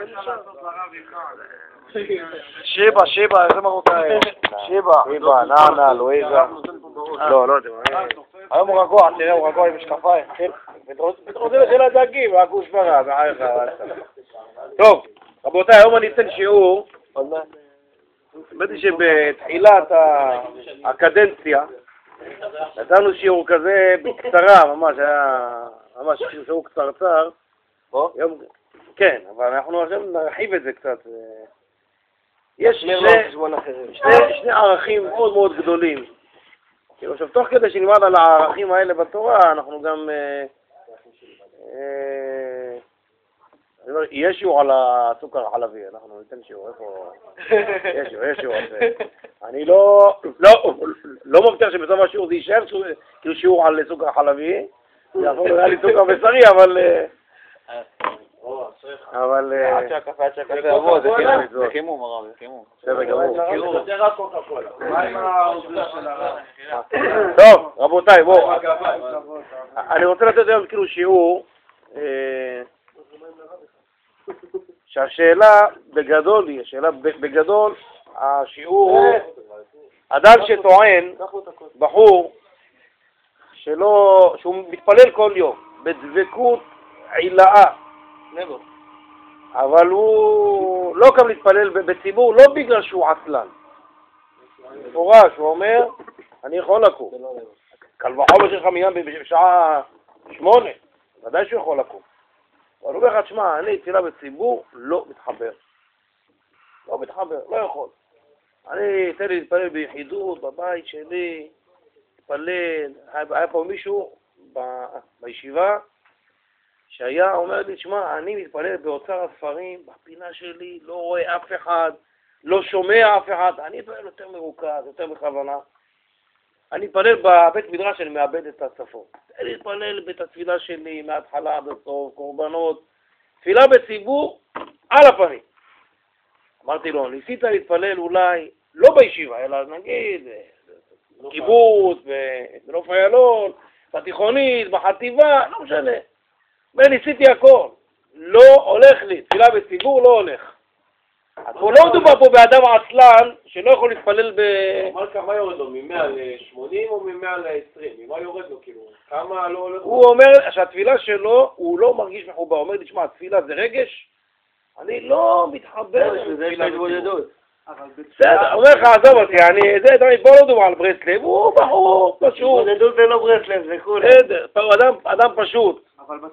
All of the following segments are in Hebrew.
שיבה, איזה מרוקאי? שיבה, נענה, לואיזה. לא יודע. היום הוא רגוע, תראה, הוא רגוע עם משקפיים. מתרוצה לשאלה דגים, הגוש ברע, טוב, רבותיי, היום אני אתן שיעור. באמת שבתחילת הקדנציה נתנו שיעור כזה בקצרה, ממש, היה ממש שיעור קצרצר. כן, אבל אנחנו עכשיו נרחיב את זה קצת. יש שני ערכים מאוד מאוד גדולים. עכשיו, תוך כדי שנלמד על הערכים האלה בתורה, אנחנו גם... יש שיעור על הסוכר החלבי, אנחנו ניתן שיעור, איפה... יש שיעור על זה. אני לא מבטיח שבסוף השיעור זה יישאר כאילו שיעור על סוכר חלבי, זה יכול להיות לי סוכר בשרי, אבל... עד שהקפה יבוא, זה חימום הרב, זה חימום. בסדר גמור. זה רק קוקה קולה. טוב, רבותיי, בואו. אני רוצה לתת היום כאילו שיעור שהשאלה בגדול היא, השיעור הוא אדם שטוען, בחור, שהוא מתפלל כל יום, בדבקות עילאה, אבל הוא לא קם להתפלל בציבור, לא בגלל שהוא עצלן. מפורש, הוא אומר, אני יכול לקום. קל וחומר שלך מיום בשעה 8, ודאי שהוא יכול לקום. אבל הוא אומר לך, תשמע, אני תפילה בציבור לא מתחבר. לא יכול. אני אתן לי להתפלל ביחידות, בבית שלי, להתפלל. היה פה מישהו בישיבה, שהיה אומר לי, תשמע, אני מתפלל באוצר הספרים, בפינה שלי, לא רואה אף אחד, לא שומע אף אחד, אני מתפלל יותר מרוכז, יותר בכוונה. אני מתפלל בבית מדרש, אני מאבד את הצפון. אני מתפלל בית התפילה שלי, מההתחלה עד הסוף, קורבנות, תפילה בציבור, על הפנים. אמרתי לו, ניסית להתפלל אולי, לא בישיבה, אלא נגיד, קיבוץ, בנוף איילון, בתיכונית, בחטיבה, לא משנה. וניסיתי הכל, לא הולך לי, תפילה בציבור לא הולך. פה לא מדובר פה באדם עצלן שלא יכול להתפלל אמר כמה יורד לו, מ-100 ל-80 או מ-100 ל-20? ממה יורד לו כאילו? כמה לא הולך לו? הוא אומר שהתפילה שלו, הוא לא מרגיש מחובר, הוא אומר לי, תשמע, התפילה זה רגש, אני לא מתחבר לתפילה בציבור. בסדר, אומר לך, עזוב אותי, בוא לא דומה על ברסלב, הוא בחור פשוט. התבודדות זה לא ברסלב, זה כולה. בסדר, אדם פשוט.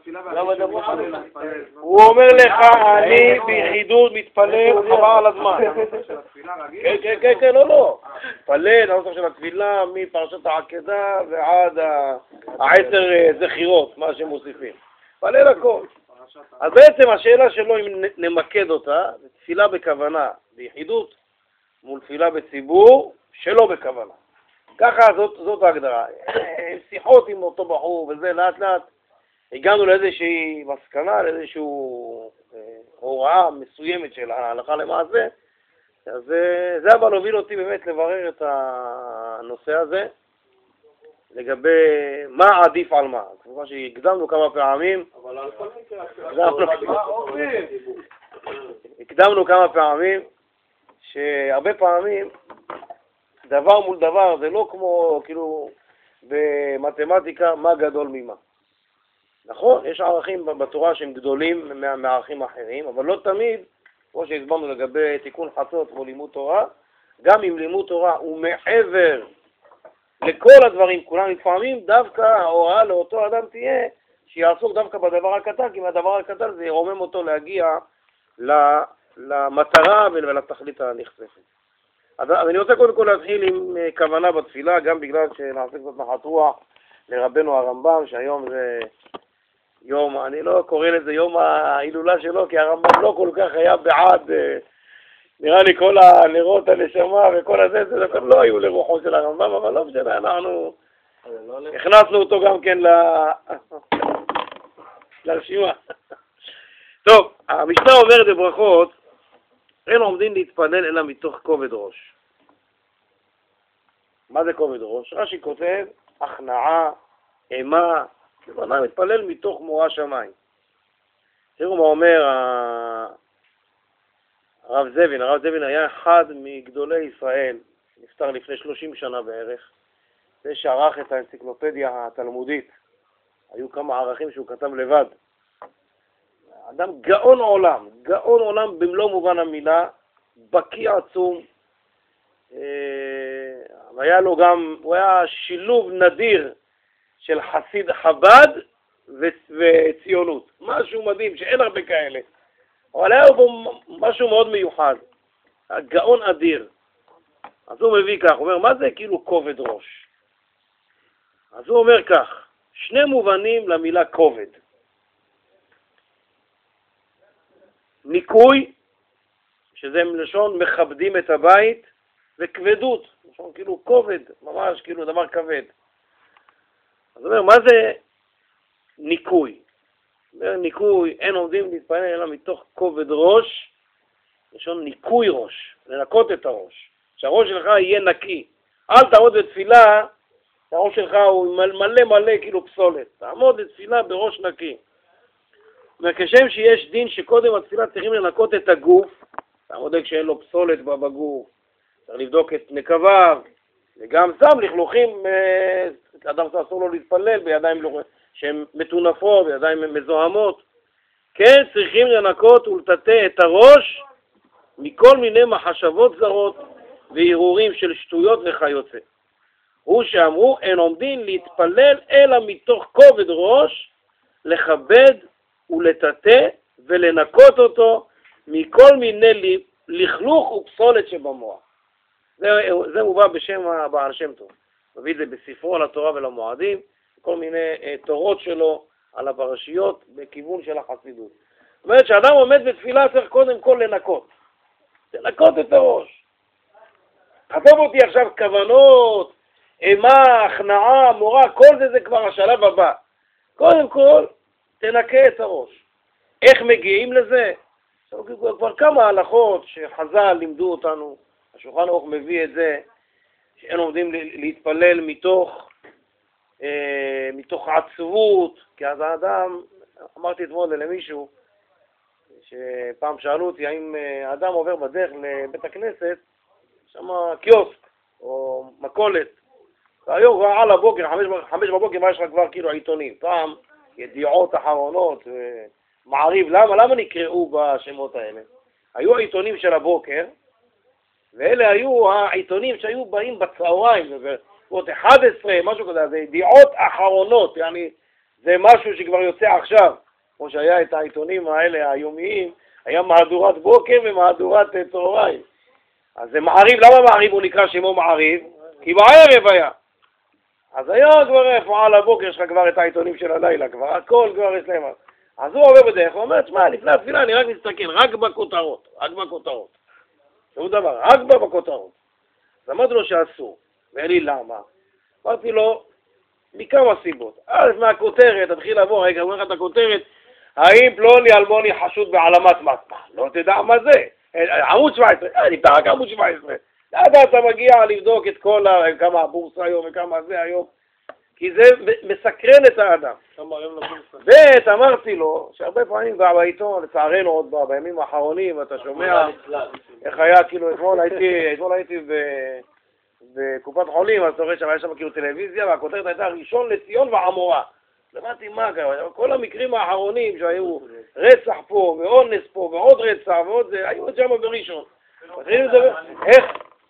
הוא אומר לך, אני ביחידות מתפלל חבל על הזמן. כן, לא. מתפלל, הנוסח של התפילה, מפרשת העקדה ועד 10 זכירות, מה שמוסיפים. מתפלל הכל. אז בעצם השאלה שלו, אם נמקד אותה, זה תפילה בכוונה, ביחידות, מול תפילה בציבור, שלא בכוונה. ככה זאת ההגדרה. שיחות עם אותו בחור, וזה לאט לאט, הגענו לאיזושהי מסקנה, לאיזושהי הוראה מסוימת של ההלכה למעשה, אז זה אבל הוביל אותי באמת לברר את הנושא הזה, לגבי מה עדיף על מה. כמובן שהקדמנו כמה פעמים, הקדמנו כמה פעמים, שהרבה פעמים דבר מול דבר זה לא כמו כאילו במתמטיקה מה גדול ממה. נכון, יש ערכים בתורה שהם גדולים מערכים אחרים, אבל לא תמיד, כמו שהסברנו לגבי תיקון חצות כמו לימוד תורה, גם אם לימוד תורה הוא מעבר לכל הדברים, כולם לפעמים דווקא ההוראה לאותו אדם תהיה שיעסוק דווקא בדבר הקטן, כי מהדבר הקטן זה ירומם אותו להגיע למטרה ולתכלית הנכספת. אז אני רוצה קודם כל להתחיל עם כוונה בתפילה, גם בגלל שנעשה קצת נחת רוח לרבנו הרמב"ם, שהיום זה יום, אני לא קורא לזה יום ההילולה שלו, כי הרמב"ם לא כל כך היה בעד, נראה לי כל הנרות הנשמה וכל הזה, זה לא היו לרוחו של הרמב"ם, אבל לא משנה, אנחנו הכנסנו אותו גם כן לרשימה. טוב, המשנה אומרת בברכות, אין עומדים להתפלל אלא מתוך כובד ראש. מה זה כובד ראש? רש"י כותב, הכנעה, אימה, כיוונה מתפלל מתוך מורא שמיים. תראו מה אומר הרב זבין היה אחד מגדולי ישראל, נפטר לפני 30 שנה בערך, זה שערך את האנציקלופדיה התלמודית. היו כמה ערכים שהוא כתב לבד. אדם גאון עולם במלוא מובן המילה, בקיא עצום. היה לו גם, הוא היה שילוב נדיר של חסיד חב"ד וציונות. משהו מדהים שאין הרבה כאלה. אבל היה בו משהו מאוד מיוחד. גאון אדיר. אז הוא מביא כך, הוא אומר, מה זה כאילו כובד ראש? אז הוא אומר כך, שני מובנים למילה כובד. ניקוי, שזה מלשון מכבדים את הבית, וכבדות, לשון כאילו כובד, ממש כאילו דבר כבד. אז הוא אומר, מה זה ניקוי? ניקוי, אין עומדים להתפלל אלא מתוך כובד ראש, לשון ניקוי ראש, לנקות את הראש. שהראש שלך יהיה נקי. אל תעמוד בתפילה, הראש שלך הוא מלא כאילו פסולת. תעמוד בתפילה בראש נקי. כשם שיש דין שקודם התפילה צריכים לנקות את הגוף, תעמוד כשאין לו פסולת בגוף, צריך לבדוק את נקביו, וגם שם לכלוכים, אדם אסור לו להתפלל בידיים שהן מטונפות, בידיים מזוהמות. כן, צריכים לנקות ולטאטא את הראש מכל מיני מחשבות זרות והרהורים של שטויות וכיוצא. הוא שאמרו, אין עומדים להתפלל אלא מתוך כובד ראש, לכבד ולטאטא ולנקות אותו מכל מיני לכלוך ופסולת שבמוח. זה מובא בשם הבעל שם טוב. מביא את זה בספרו על התורה ולמועדים, כל מיני תורות שלו על הפרשיות בכיוון של החסידות. זאת אומרת שאדם עומד בתפילה צריך קודם כל לנקות. לנקות את הראש. עזוב אותי עכשיו כוונות, אימה, הכנעה, מורה, כל זה כבר השלב הבא. קודם כל, תנקה את הראש. איך מגיעים לזה? כבר כמה הלכות שחז"ל לימדו אותנו, השולחן ערוך מביא את זה, שאין עומדים להתפלל מתוך עצבות, כי אז האדם, אמרתי אתמול למישהו, שפעם שאלו אותי האם האדם עובר בדרך לבית הכנסת, שם קיוסק או מקולת, והיום כבר על הבוקר, 5 בבוקר, מה יש לך כבר כאילו עיתונים, פעם ידיעות אחרונות, מעריב, למה נקראו בשמות האלה? היו העיתונים של הבוקר, ואלה היו העיתונים שהיו באים בצהריים, זאת 11, משהו כזה, זה ידיעות אחרונות, yani, זה משהו שכבר יוצא עכשיו, כמו שהיה את העיתונים האלה היומיים, היה מהדורת בוקר ומהדורת צהריים. אז זה מעריב, למה מעריב הוא נקרא שמו מעריב? כי בערב היה. אז היום כבר איפה על הבוקר יש לך כבר את העיתונים של הלילה, כבר הכל כבר יש להם. אז הוא עובר בדרך, הוא אומר, תשמע, לפני התפילה אני רק מסתכל, רק בכותרות. שום דבר, רק בכותרות. אז אמרתי לו שאסור, ואין לי למה. אמרתי לו, מכמה סיבות. מהכותרת, תתחיל לעבור, רגע, אומר לך את הכותרת, האם פלוני אלמוני חשוד בעלמת מטבח? לא תדע מה זה. עמוד 17, נפתח רק עמוד 17. אתה מגיע לבדוק את כל כמה הבורסה היום וכמה זה היום, כי זה מסקרן את האדם. ב' אמרתי לו, שהרבה פעמים גם בעיתון, לצערנו עוד בימים האחרונים, אתה שומע איך היה, כאילו אתמול הייתי בקופת חולים, אז אתה רואה שם, היה שם כאילו טלוויזיה, והכותרת הייתה ראשון לציון ועמורה. למדתי מה קרה, כל המקרים האחרונים שהיו רצח פה, ואונס פה, ועוד רצח, ועוד זה, היו שם בראשון. איך?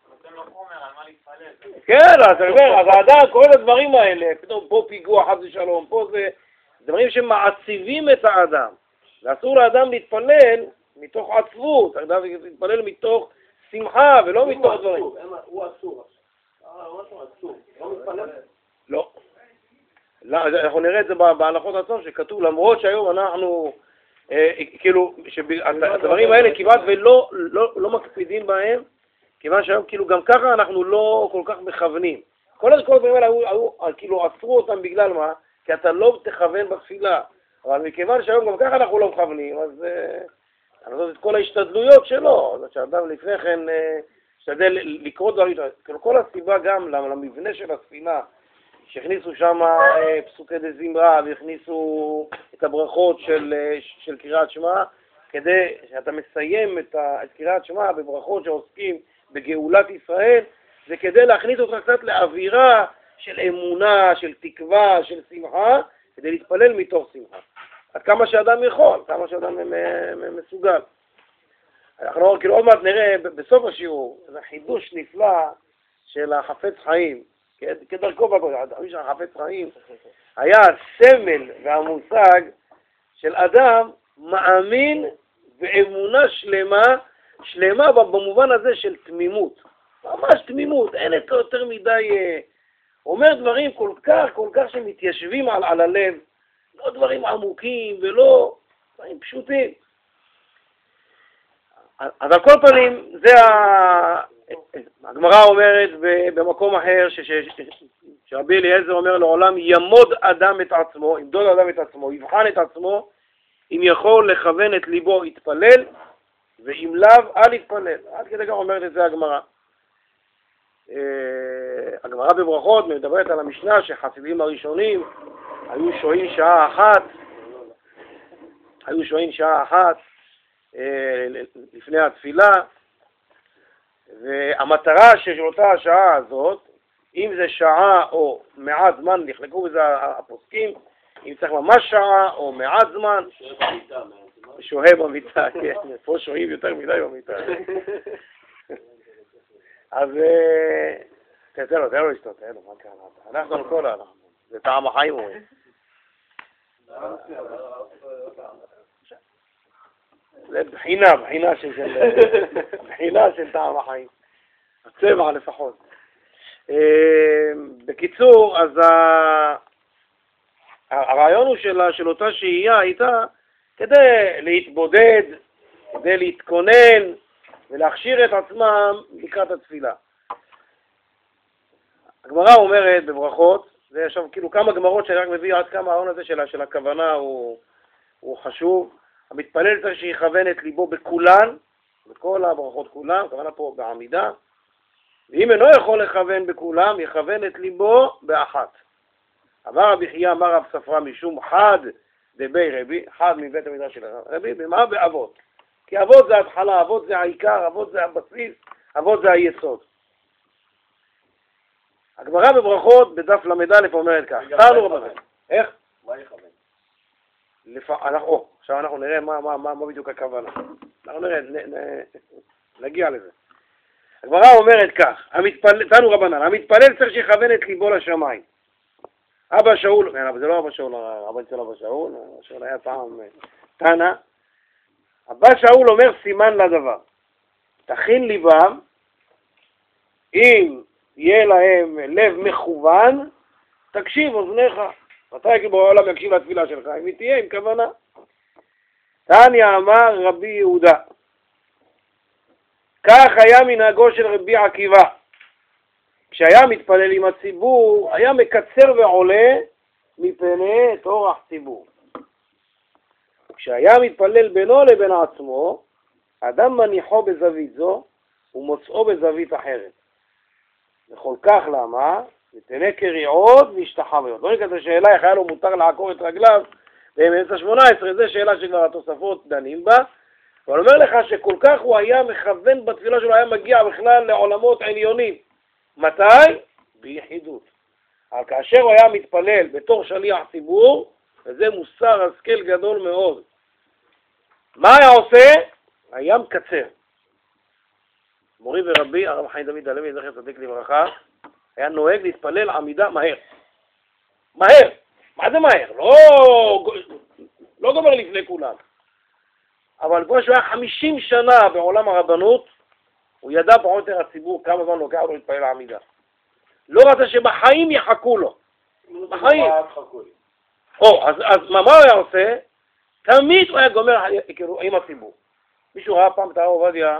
כן, אז האדם קורא לדברים האלה, פתאום פה פיגוע, חס ושלום, פה זה דברים שמעציבים את האדם. ואסור לאדם להתפלל מתוך עצבות, האדם להתפלל מתוך שמחה ולא מתוך דברים. הוא אסור. לא מתפלל? לא. אנחנו נראה את זה בהלכות עצמם, שכתוב, למרות שהיום אנחנו, כאילו, הדברים האלה כמעט ולא מקפידים בהם, כיוון שהיום כאילו גם ככה אנחנו לא כל כך מכוונים. כל הדברים האלה כאילו עצרו אותם בגלל מה? כי אתה לא תכוון בתפילה. אבל מכיוון שהיום גם ככה אנחנו לא מכוונים, אז נעשות את כל ההשתדלויות שלו. אז שהאדם לפני כן השתדל לקרוא דברים. כאילו כל הסיבה גם למבנה של התפילה, שהכניסו שם פסוקי דזמרה והכניסו את הברכות של קריאת שמע, כדי שאתה מסיים את קריאת שמע בברכות שעוסקים בגאולת ישראל, זה כדי להכניס אותך קצת לאווירה של אמונה, של תקווה, של שמחה, כדי להתפלל מתוך שמחה. עד כמה שאדם יכול, כמה שאדם מסוגל. אנחנו כאילו עוד מעט נראה בסוף השיעור, זה חידוש נפלא של החפץ חיים, כדרכו בקודש, החפץ חיים היה הסמל והמושג של אדם מאמין ואמונה שלמה במובן הזה של תמימות. ממש תמימות, אין את יותר מדי, אומר דברים כל כך שמתיישבים על הלב, לא דברים עמוקים ולא דברים פשוטים. אז על כל פנים, זה הגמרא אומרת במקום אחר, שרבי אליעזר אומר לעולם, ימוד אדם את עצמו, ימדוד אדם את עצמו, יבחן את עצמו, אם יכול לכוון את ליבו יתפלל, ואם לאו אל יתפלל. עד כדי כך אומרת את זה הגמרא. הגמרא בברכות מדברת על המשנה שחסידים הראשונים היו שוהים שעה אחת לפני התפילה, והמטרה של אותה השעה הזאת, אם זה שעה או מעט זמן, נחלקו בזה הפוסקים, אם צריך ממש שעה או מעט זמן, שוהה במיטה, כן, פה שוהים יותר מדי במיטה. אז תן לו לשתות, מה קרה? אנחנו על כל העולם, זה טעם החיים אומרים. זה בחינה של טעם החיים, הצבע לפחות. בקיצור, אז הרעיון הוא של אותה שהייה הייתה כדי להתבודד, כדי להתכונן ולהכשיר את עצמם לקראת התפילה. הגמרא אומרת בברכות, זה עכשיו כאילו כמה גמרות שאני רק מביא עד כמה העון הזה של הכוונה הוא חשוב. המתפלל צריך שיכוון את ליבו בכולן, בכל הברכות כולם, הכוונה פה בעמידה, ואם אינו יכול לכוון בכולם, יכוון את ליבו באחת. אמר רבי חייא, אמר רב ספרא, משום חד דבי רבי, חד מבית המדרש של רבי, במה? באבות. כי אבות זה התחלה, אבות זה העיקר, אבות זה הבסיס, אבות זה היסוד. הגמרא בברכות בדף ל"א אומרת כך, תנו רבנן. איך? מה יכוון? עכשיו אנחנו נראה מה בדיוק הכוונה. אנחנו נראה, נגיע לזה. הגמרא אומרת כך, תנו רבנן, המתפלל צריך שיכוון את ליבו לשמיים. אבא שאול, אבל זה לא אבא שאול, הרבן של אבא שאול, שאול היה פעם תנא. אבא שאול אומר סימן לדבר. תכין ליבם, אם יהיה להם לב מכוון, תקשיב אוזניך. מתי בעולם יקשיב לתפילה שלך? אם היא תהיה עם כוונה. תניא אמר רבי יהודה, כך היה מנהגו של רבי עקיבא. כשהיה מתפלל עם הציבור, היה מקצר ועולה מפני את אורח ציבור. כשהיה מתפלל בינו לבין עצמו, אדם מניחו בזווית זו ומוצאו בזווית אחרת. וכל כך למה? ותנה קריאות והשתחוויות. לא נקרא את השאלה איך היה לו מותר לעקור את רגליו באמצע 18, זו שאלה שכבר התוספות דנים בה, אבל אומר לך שכל כך הוא היה מכוון בתפילה שלו, היה מגיע בכלל לעולמות עליונים. מתי? ביחידות. אבל כאשר הוא היה מתפלל בתור שליח ציבור, וזה מוסר השכל גדול מאוד. מה היה עושה? היה מקצר. מורי ורבי, הרב חיים דוד הלוי, זכר צדיק לברכה, היה נוהג להתפלל עמידה מהר. מהר. מה זה מהר? לא גומר לפני כולם. אבל כמו שהוא היה 50 שנה בעולם הרבנות, הוא ידע פחות או יותר הציבור כמה זמן לוקח לו להתפלל עמידה. לא רצה שבחיים יחכו לו. בחיים. אז מה הוא היה עושה? תמיד הוא היה גומר עם הציבור. מישהו ראה פעם את הרב עובדיה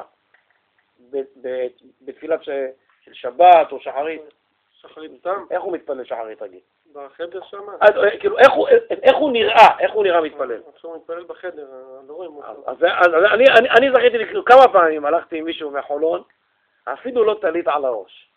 בתפילת של שבת או שחרית? שחרית תם? איך הוא מתפלל שחרית רגיל? בחדר שם? כאילו, איך הוא נראה מתפלל? עכשיו הוא מתפלל בחדר, לא רואים אותו. אז אני זכיתי לי, כמה פעמים הלכתי עם מישהו מחולון, אפילו לא טלית על הראש.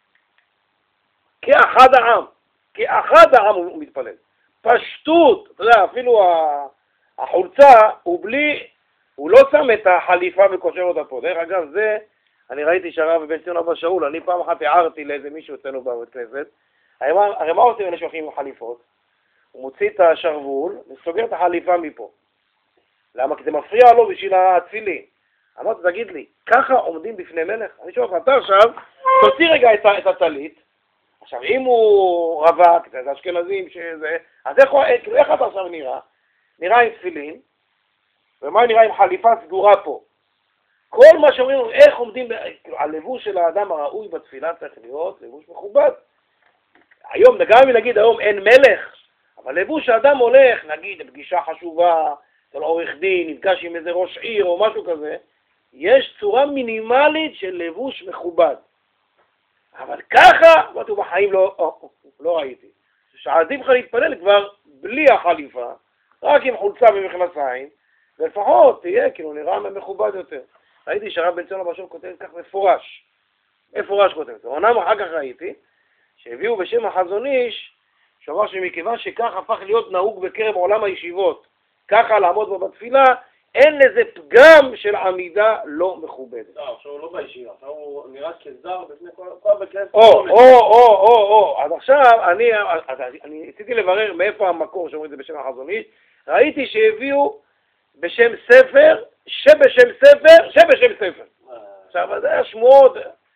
כאחד העם הוא מתפלל. פשטות, אתה יודע, אפילו החולצה הוא בלי הוא לא שם את החליפה וקושר אותה פה. דרך אגב, זה, אני ראיתי שהרב בבן ציון אבא שאול, אני פעם אחת הערתי לאיזה מישהו אצלנו בבית כנסת, הרי מה עושים אלה שהולכים עם חליפות? הוא מוציא את השרוול וסוגר את החליפה מפה. למה? כי זה מפריע לו בשביל התפילין. אמרתי, תגיד לי, ככה עומדים בפני מלך? אני שואל לך, אתה עכשיו, תוציא רגע את הטלית, עכשיו, אם הוא רווק, זה אשכנזים שזה, אז איך אתה עכשיו נראה? נראה עם תפילין, ומה נראה עם חליפה סגורה פה? כל מה שאומרים, איך עומדים, הלבוש של האדם הראוי בתפילה צריך להיות לבוש מכובד. היום, גם אם נגיד היום אין מלך, אבל לבוש האדם הולך, נגיד, פגישה חשובה, של עורך דין, נפגש עם איזה ראש עיר או משהו כזה, יש צורה מינימלית של לבוש מכובד. אבל ככה, אמרתי, בחיים לא ראיתי. שעדיף לך להתפלל כבר בלי החליפה, רק עם חולצה ומכנסיים, ולפחות תהיה, כאילו, נראה מכובד יותר. ראיתי שהרב בן ציון אבא שאול כותב כך מפורש כותב. עונם אחר כך ראיתי, שהביאו בשם החזון איש, שאמר שמכיוון שכך הפך להיות נהוג בקרב עולם הישיבות, ככה לעמוד בו בתפילה, אין לזה פגם של עמידה לא מכובדת. לא, עכשיו הוא לא בישיבה, עכשיו הוא נראה כזר בפני כל בכנסת. אז עכשיו אני ניסיתי לברר מאיפה המקור שאומרים את זה בשם החזון איש, ראיתי שהביאו בשם ספר, שבשם ספר. עכשיו, זה היה שמועות.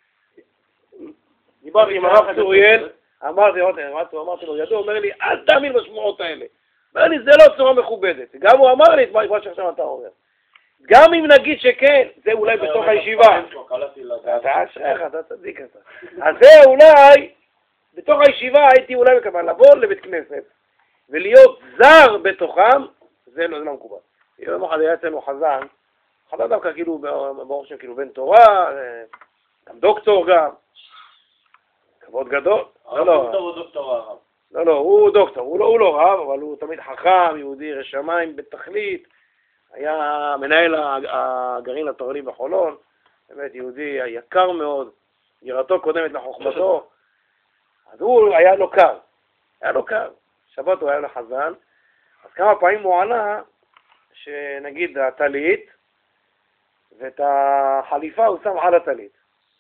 דיברתי עם הרב צוריאל, אמרתי לו, ידוע, אומר לי, אל תאמין בשמועות האלה. אומר לי, זה לא צורה מכובדת. גם הוא אמר לי את מה שעכשיו אתה אומר. גם אם נגיד שכן, זה אולי בתוך הישיבה. אתה אשריך, אתה צדיק אתה. אז זה אולי, בתוך הישיבה הייתי אולי מקבל לבוא לבית כנסת, ולהיות זר בתוכם, זה לא מקובל. יום אחד היה אצלנו חזן דווקא כאילו, ברוך שם כאילו בן תורה, גם דוקטור גם, כבוד גדול. לא, הוא דוקטור הרב. לא, הוא דוקטור, הוא לא רב, אבל הוא תמיד חכם, יהודי ירא שמיים בתכלית, היה מנהל הגרעין התורני בחולון, באמת יהודי יקר מאוד, יראתו קודמת לחוכמתו, אז הוא היה לו קר, שבת הוא היה לחזן, אז כמה פעמים הוא ענה, שנגיד הטלית, ואת החליפה הוא שם על הטלית.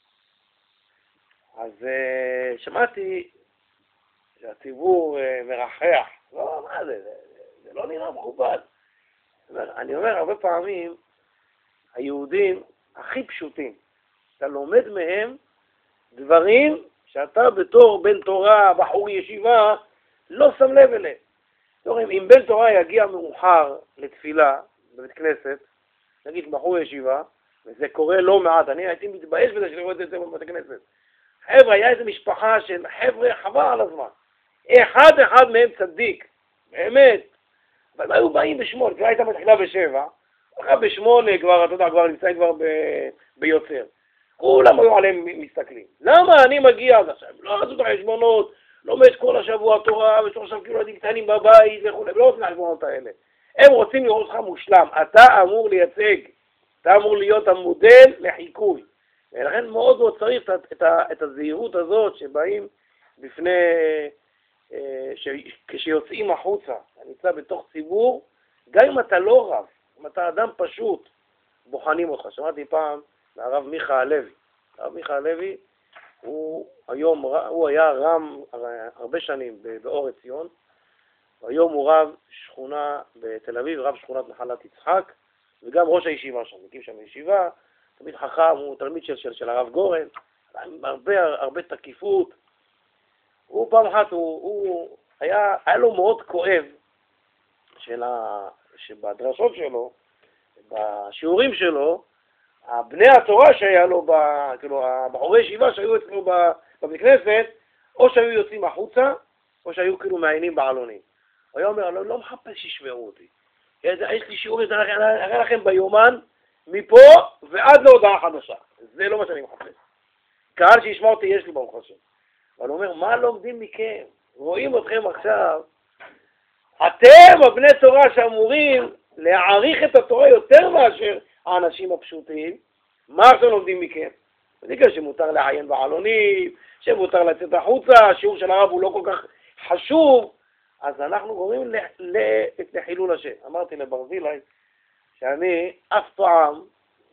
אז שמעתי שהציבור מרחח, לא, מה זה לא נראה מכובד. אני אומר, הרבה פעמים, היהודים הכי פשוטים, אתה לומד מהם דברים שאתה בתור בן תורה, בחור ישיבה, לא שם לב אליהם. אם בן תורה יגיע מאוחר לתפילה בבית כנסת, נגיד בחור ישיבה, וזה קורה לא מעט, אני הייתי מתבייש בזה שאני רואה את זה בבית כנסת. חבר'ה, היה איזו משפחה של חבר'ה חבל על הזמן. אחד מהם צדיק, באמת. אבל היו באים בשמונה, כבר הייתה מתחילה בשבע, אחרי בשמונה כבר, אתה יודע, כבר נמצאים כבר ביוצר. כולם היו עליהם מסתכלים. למה אני מגיע עד עכשיו? לא עשו את החשבונות, לומד כל השבוע תורה, ויש עכשיו כאילו ילדים קטנים בבית וכו', לא עושים החשבונות האלה. הם רוצים לראות אותך מושלם. אתה אמור לייצג, אתה אמור להיות המודל לחיקוי. ולכן מאוד מאוד צריך את הזהירות הזאת שבאים בפני, כשיוצאים החוצה, נמצא בתוך ציבור, גם אם אתה לא רב, אם אתה אדם פשוט, בוחנים אותך. שמעתי פעם מהרב מיכה הלוי. הרב מיכה הלוי, הוא היה רם הרבה שנים באור עציון, והיום הוא רב שכונה בתל אביב, רב שכונת נחלת יצחק, וגם ראש הישיבה שם, הקים שם ישיבה, תמיד חכם, הוא תלמיד של הרב גורן, הרבה תקיפות. הוא פעם אחת, היה לו מאוד כואב שבדרשות שלו, בשיעורים שלו, בני התורה שהיה לו, כאילו, בחורי ישיבה שהיו אצלו בבית כנסת, או שהיו יוצאים החוצה, או שהיו כאילו מעיינים בעלונים. הוא היה אומר, לא מחפש שישמעו אותי. יש לי שיעורים, אני אראה לכם ביומן, מפה ועד להודעה חדשה. זה לא מה שאני מחפש. קהל שישמע אותי יש לי ברוך השם. אבל הוא אומר, מה לומדים מכם? רואים אתכם עכשיו. אתם, הבני תורה שאמורים להעריך את התורה יותר מאשר האנשים הפשוטים. מה עכשיו לומדים מכם? בגלל שמותר לעיין בעלונים, שמותר לצאת החוצה, השיעור של הרב הוא לא כל כך חשוב, אז אנחנו גורמים לחילול השם. אמרתי לברזילי, שאני אף פעם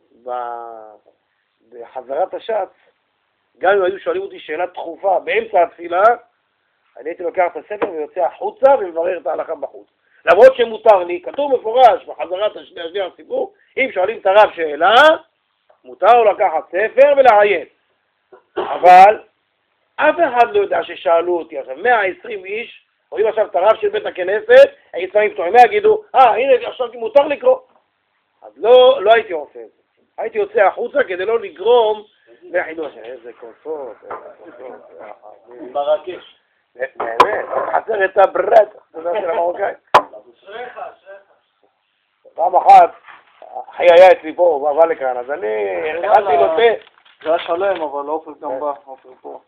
בחזרת השץ, גם אם היו שואלים אותי שאלה דחופה באמצע התפילה, אני הייתי לוקח את הספר ויוצא החוצה ומברר את ההלכה בחוץ. למרות שמותר לי, כתוב מפורש בחזרת השני הציבור, אם שואלים את הרב שאלה, מותר לו לקחת ספר ולעיין. אבל אף אחד לא יודע ששאלו אותי עכשיו, 120 איש, רואים עכשיו את הרב של בית הכנסת, היצרים פתוחים, מה יגידו? הנה עכשיו מותר לקרוא. אז לא הייתי עושה את זה. הייתי יוצא החוצה כדי לא לגרום לחידוש. איזה כוסות, ברקש. באמת, חסר את הברד, אתה יודע של המרוקאים. פעם אחת, אחי היה אצלי פה, הוא בא לכאן, אז אני הכנתי לו תה. זה היה שלם, אבל אופל גם בא, אופל פה.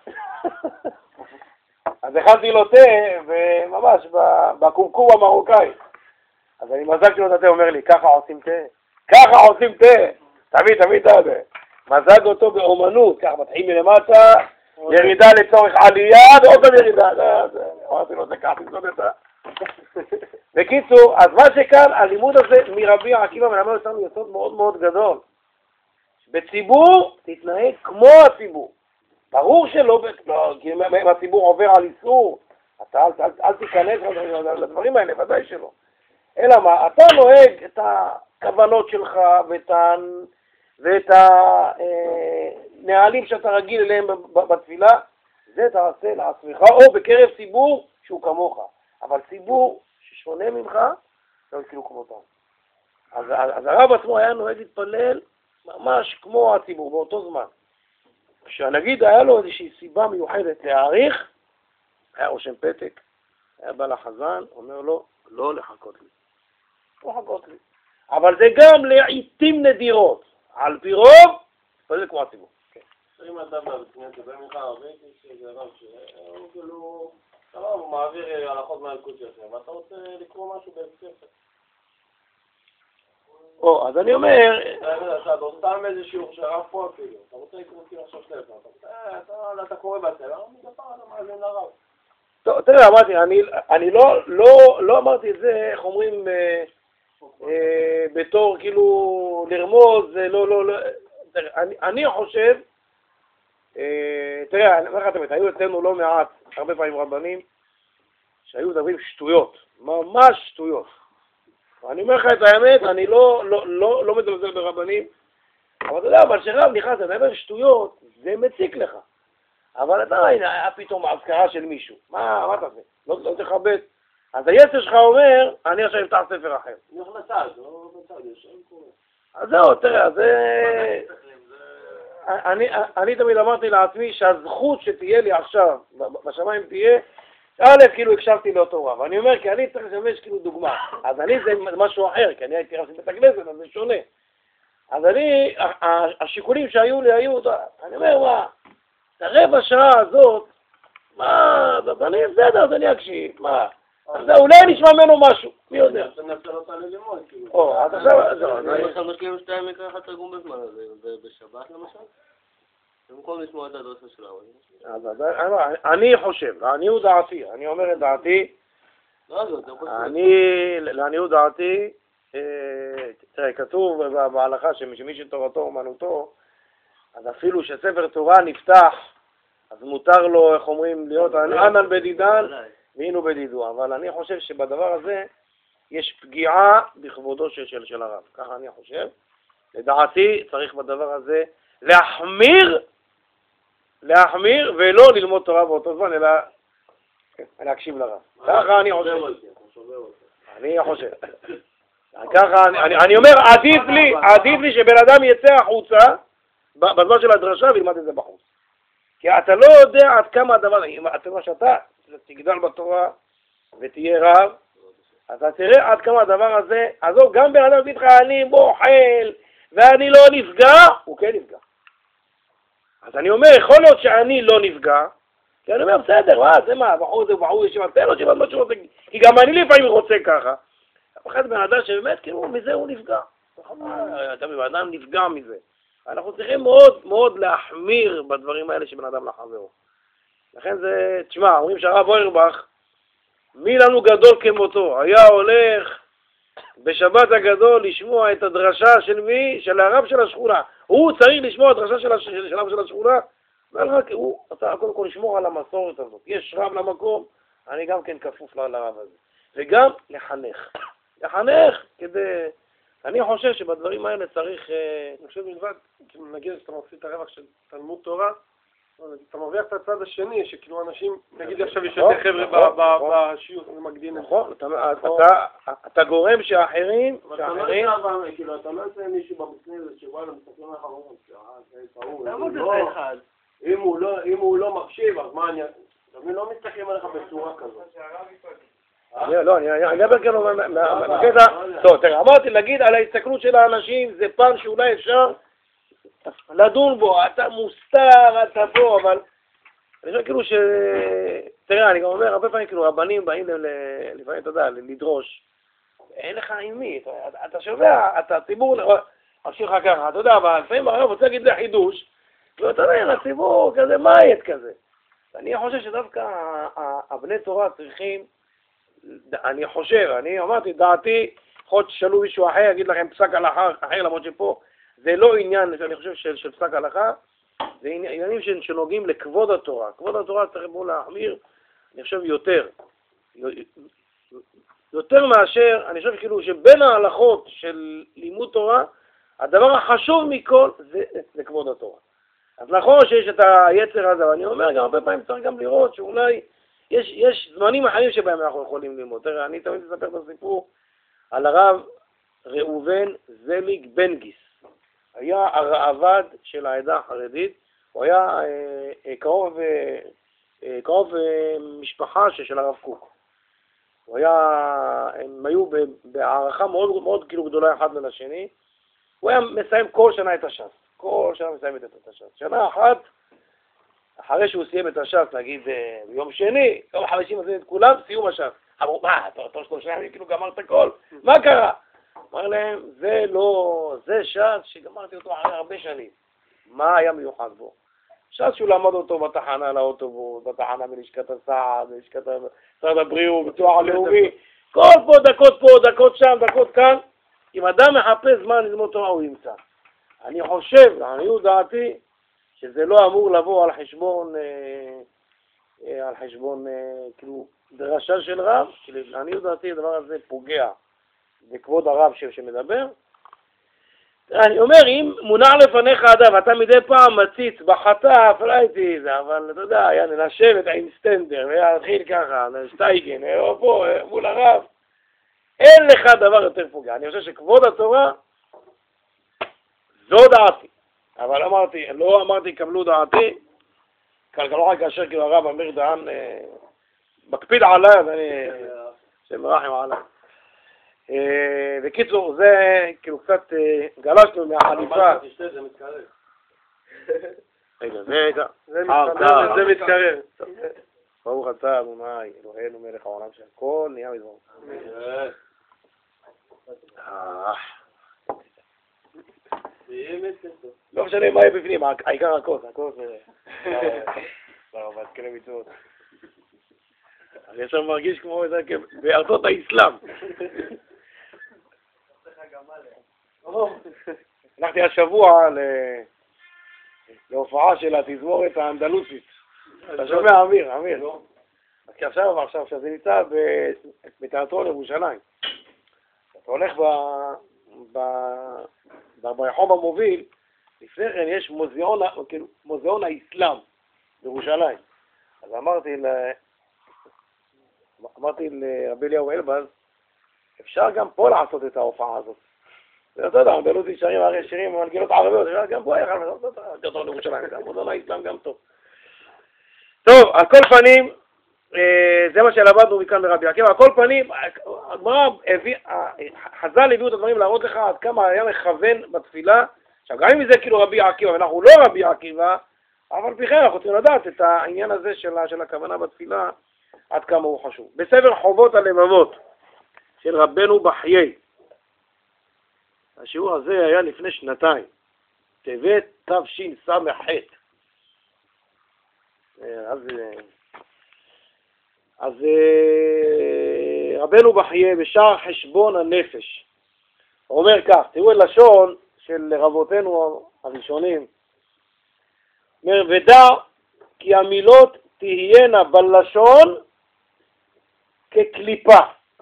אז הכנתי לו תה, וממש בקומקום המרוקאי. אז אני מזגתי לו את התה, הוא אומר לי, ככה עושים תה? ככה עושים תה! תמיד אתה יודע. מזג אותו באומנות, ככה מתחילים מלמטה, ירידה לצורך עלייה, ועוד פעם ירידה. אמרתי לו, זה ככה, תזוד את ה... בקיצור, אז מה שכאן, הלימוד הזה מרבי עקיבא מלמד אותנו יסוד מאוד מאוד גדול. בציבור תתנהג כמו הציבור. ברור שלא, כי אם הציבור עובר על איסור, אתה אל תיכנס לדברים האלה, ודאי שלא. אלא מה, אתה נוהג את הכוונות שלך ואת הנהלים שאתה רגיל אליהם בתפילה, זה תעשה לעצמך, או בקרב ציבור שהוא כמוך. אבל ציבור ששונה ממך, לא יתקלו כמותם. אז הרב עצמו היה נוהג להתפלל ממש כמו הציבור, באותו זמן. כשנגיד היה לו איזושהי סיבה מיוחדת להעריך, היה רושם פתק, היה בא לחזן, אומר לו, לא לחכות לי. לא לחכות לי. אבל זה גם לעיתים נדירות. על פי רוב, זה כמו הציבור. אם אדם בפנייה תדבר ממך הרבה, שזה רב שהוא כאילו, הוא מעביר הלכות מהלכות שלכם, ואתה רוצה לקרוא משהו בספר. אז אני אומר... אתה סתם איזה שיעור שהרב פה אפילו, אתה רוצה לקרוא כאילו עכשיו ספר, אתה קורא בספר, מדי פעם אתה מאזין לרב. טוב, תראה, אמרתי, אני לא אמרתי את זה, איך אומרים, בתור כאילו לרמוז, אני חושב, תראה, אני אומר לך תמיד, היו אצלנו לא מעט, הרבה פעמים רבנים, שהיו מדברים שטויות, ממש שטויות. אני אומר לך את האמת, אני לא מזלזל ברבנים, אבל אתה יודע, אבל שרב נכנס לדבר שטויות, זה מציק לך. אבל אתה, הנה, היה פתאום הזכרה של מישהו. מה אתה עושה? לא תכבד. אז היצר שלך אומר, אני עכשיו אפתח ספר אחר. אני הולך לצד, לא בצד, יש שם קורא. אז זהו, תראה, אז אני תמיד אמרתי לעצמי שהזכות שתהיה לי עכשיו, בשמיים תהיה, א', כאילו הקשבתי לאותו רב. אני אומר, כי אני צריך לשמש כאילו דוגמה. אז אני זה משהו אחר, כי אני הייתי רב של בית הכנסת, אז זה שונה. אז השיקולים שהיו לי היו, אני אומר, מה, את הרבע שעה הזאת, מה, אני בסדר, אז אני אקשיב, מה, אז אולי נשמע ממנו משהו, מי יודע. אתה נפסל אותה ללימוד, כאילו. אז עכשיו, אני עכשיו משלים שתיים מקרה אחד תרגום בזמן הזה, בשבת למשל. במקום לשמוע את הדרשה של הרב. אני חושב, לעניות דעתי, אני אומר את דעתי, לעניות דעתי, תראה, כתוב בהלכה שמי שתורתו אומנותו, אז אפילו שספר תורה נפתח, אז מותר לו, איך אומרים, להיות ענן בדידן, והינו בדידו. אבל אני חושב שבדבר הזה יש פגיעה בכבודו של הרב. ככה אני חושב. לדעתי צריך בדבר הזה להחמיר ולא ללמוד תורה באותו זמן, אלא להקשיב לרב. ככה אני חושב. אני חושב. ככה, אני אומר, עדיף לי שבן אדם יצא החוצה בזמן של הדרשה וילמד את זה בחוץ. כי אתה לא יודע עד כמה הדבר, אתה יודע שאתה תגדל בתורה ותהיה רב, אז אתה תראה עד כמה הדבר הזה, עזוב, גם בן אדם יגיד לך, אני מוחל ואני לא נפגע, הוא כן נפגע. אז אני אומר, יכול להיות שאני לא נפגע, כי אני אומר, בסדר, זה מה, בחור ישיבה, תן לו שיבת מה שהוא רוצה, כי גם אני לפעמים רוצה ככה. אחד בן אדם שבאמת, כאילו, מזה הוא נפגע. אתה בן אדם נפגע מזה. אנחנו צריכים מאוד מאוד להחמיר בדברים האלה שבן אדם לחברו. לכן זה, תשמע, אומרים שהרב אוירבך, מי לנו גדול כמותו, היה הולך בשבת הגדול לשמוע את הדרשה של מי? של הרב של השכונה. הוא צריך לשמוע את הדרשה של הרב של השכונה, ורק הוא, אתה קודם כל לשמור על המסורת הזאת. יש רב למקום, אני גם כן כפוף לרב הזה. וגם לחנך. לחנך כדי... אני חושב שבדברים האלה צריך... אני חושב מלבד, כאילו נגיד שאתה מפסיד את הרווח של תלמוד תורה, אתה מרוויח את הצד השני, שכאילו אנשים, נגיד עכשיו יש יותר חבר'ה בשיעור, זה מגדיל. נכון, אתה גורם שאחרים... כאילו, אתה לא יוצא מישהו במשנה הזה שבא למסתכלים לך ואומרים, אם הוא לא מקשיב, אז מה אני... לא מסתכלים עליך בצורה כזאת. לא, אני אדבר כאן מהקטע... טוב, תראה, אמרתי, להגיד על ההסתכלות של האנשים, זה פעם שאולי אפשר לדון בו, אתה מוסתר, אתה פה, אבל... אני חושב כאילו ש... תראה, אני גם אומר, הרבה פעמים כאילו רבנים באים לפעמים, אתה יודע, לדרוש. אין לך עם מי, אתה שומע, אתה ציבור, ממשיך לך ככה, אתה יודע, אבל לפעמים הרב רוצה להגיד לחידוש, ואתה יודע, הציבור כזה, מה יהיה כזה? אני חושב שדווקא הבני תורה צריכים, אני חושב, אני אמרתי, דעתי, יכול ששאלו מישהו אחר, יגיד לכם פסק הלכה אחר, למרות שפה זה לא עניין, אני חושב, של פסק הלכה, זה עניינים שנוגעים לכבוד התורה. כבוד התורה צריך בו להחמיר, אני חושב, יותר מאשר, אני חושב כאילו שבין ההלכות של לימוד תורה, הדבר החשוב מכל זה כבוד התורה. אז נכון שיש את היצר הזה, אבל אני אומר גם הרבה פעמים צריך גם לראות שאולי יש זמנים אחרים שבהם אנחנו יכולים ללמוד. תראה, אני תמיד אספר את הסיפור על הרב ראובן זליג בן גיס. היה הרעבד של העדה החרדית, הוא היה קרוב משפחה של הרב קוק. הם היו בהערכה מאוד מאוד כאילו גדולה אחד לשני. הוא היה מסיים כל שנה את הש"ס. כל שנה מסיימת את הש"ס. שנה אחת, אחרי שהוא סיים את הש"ס, נגיד ביום שני, יום חמישי מזמין את כולם, סיום הש"ס. אמרו, מה, אתה 3 ימים כאילו גמרת הכל? מה קרה? אמר להם, זה לא, זה ש"ס שגמרתי אותו אחרי הרבה שנים. מה היה מיוחד בו? ש"ס שהוא למד אותו בתחנה לאוטובוס, בתחנה מלשכת הסעד, בלשכת משרד הבריאות, ביטוח הלאומי, כל פה, דקות שם, דקות כאן. אם אדם מחפש זמן ללמוד תורה, הוא ימצא. אני חושב, לעניות דעתי, שזה לא אמור לבוא על חשבון, כאילו, דרשה של רב, לעניות דעתי, הדבר הזה פוגע בכבוד הרב שמדבר. אני אומר, אם מונח לפניך אדם, אתה מדי פעם מציץ בחטף, לא הייתי זה, אבל אתה יודע, לשבת עם סטנדר, ולהתחיל ככה, שטייגן, או פה, מול הרב, אין לך דבר יותר פוגע. אני חושב שכבוד התורה, זו דעתי. אבל לא אמרתי, קבלו דעתי, כלכלו רק כאשר כאילו הרב אמיר דהן, מקפיד עליי, אז אני, שמרחם עליי. בקיצור, זה כאילו קצת גלשנו מהחליפה. זה מתקרב. רגע, זה מתקרב. ברוך אתה, אדוני, אלוהינו מלך העולם שהכל נהיה מזמור. לא משנה מה יהיה בפנים, העיקר הכוס זה... ברבת, כאלה מצוות. אני עכשיו מרגיש כמו בארצות האסלאם. הלכתי השבוע להופעה של התזמורת האנדלוסית. אתה שומע, אמיר? כי עכשיו שזה נמצא בתיאטרון ירושלים. אתה הולך ברחוב המוביל, לפני כן יש מוזיאון האסלאם בירושלים. אז אמרתי לרבי אליהו אלבז, אפשר גם פה לעשות את ההופעה הזאת. אתה יודע, אנדלוסי שרים הרי שירים ומנגינות ערביות, אפשר גם פה יחד לעשות את תיאטרון ירושלים, מוזיאון האסלאם גם טוב. טוב, על כל פנים, זה מה שלמדנו מכאן ברבי עקיבא. על כל פנים, חז"ל הביאו את הדברים להראות לך עד כמה היה מכוון בתפילה. עכשיו, גם אם זה כאילו רבי עקיבא, ואנחנו לא רבי עקיבא, אבל בכלל אנחנו צריכים לדעת את העניין הזה של הכוונה בתפילה, עד כמה הוא חשוב. בספר חובות הלבבות של רבנו בחיי, השיעור הזה היה לפני 2 טבת תשס"ח. אז רבנו בחייה בשער חשבון הנפש. הוא אומר כך, תראו את לשון של רבותינו הראשונים. אומר, ודע כי המילות תהיינה בלשון כקליפה,